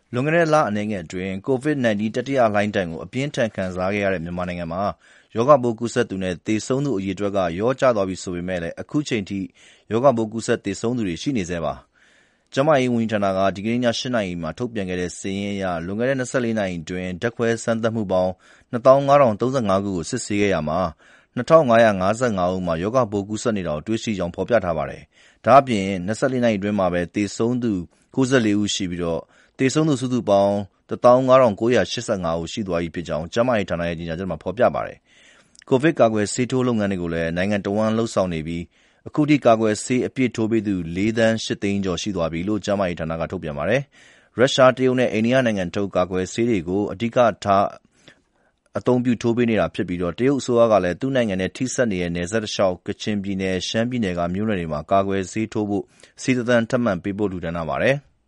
လွန်ခဲ့တဲ့လအနည်းငယ်အတွင်း COVID-19 တတိယလှိုင်းဒဏ်ကိုအပြင်းအထန်ခံစားခဲ့ရတဲ့မြန်မာနိုင်ငံမှာရောဂါပိုးကူးစက်သူနဲ့သေဆုံးသူအရေအတွက်ကလျော့ကျသွားပြီဆိုပေမယ့်အခုချိန်ထိရောဂါပိုးကူးစက်သေဆုံးသူတွေရှိနေဆဲပါ။ကျန်းမာရေးဝန်ကြီးဌာနကဒီကနေ့ည 8 နာရီမှာထုတ်ပြန်ခဲ့တဲ့စာရင်းအရလွန်ခဲ့တဲ့24နာရီအတွင်းဓာတ်ခွဲစမ်းသပ်မှုပေါင်း 25,035 ခုကိုစစ်ဆေးခဲ့ရာမှာ 2,555 ဦးမှာရောဂါပိုးကူးစက်နေတာကိုတွေ့ရှိကြောင်းဖော်ပြထားပါတယ်။ဒါ့အပြင်24နာရီအတွင်းမှာပဲသေဆုံးသူ94ဦးရှိပြီးသေဆုံးသူစုစုပေါင်း 15,985 ဦးရှိသွားပြီဖြစ်ကြောင်းကျန်းမာရေးဌာနရဲ့ကြေညာချက်မှာဖော်ပြပါတယ်။ ကိုဗစ်ကာကွယ်ဆေးထိုးလုပ်ငန်းတွေကိုလည်းနိုင်ငံတဝန်းလုပ်ဆောင်နေပြီးအခုထိကာကွယ်ဆေးအပြည့်ထိုးပြီးသူ 4,800,000 ကျော်ရှိသွားပြီလို့ကျန်းမာရေးဌာနကထုတ်ပြန်ပါတယ်။ရုရှား၊တရုတ်နဲ့အိန္ဒိယနိုင်ငံထုတ်ကာကွယ်ဆေးတွေကိုအဓိကထားအသုံးပြုထိုးပေးနေတာဖြစ်ပြီးတရုတ်အစိုးရကလည်းသူ့နိုင်ငံနဲ့ထိစပ်နေတဲ့နယ်စပ်တလျှောက်ကချင်ပြည်နယ်၊ရှမ်းပြည်နယ်ကမြို့နယ်တွေမှာကာကွယ်ဆေးထိုးဖို့ဆေး 1,000,000 ထပ်မံပေးပို့လှူဒါန်းထားပါတယ်။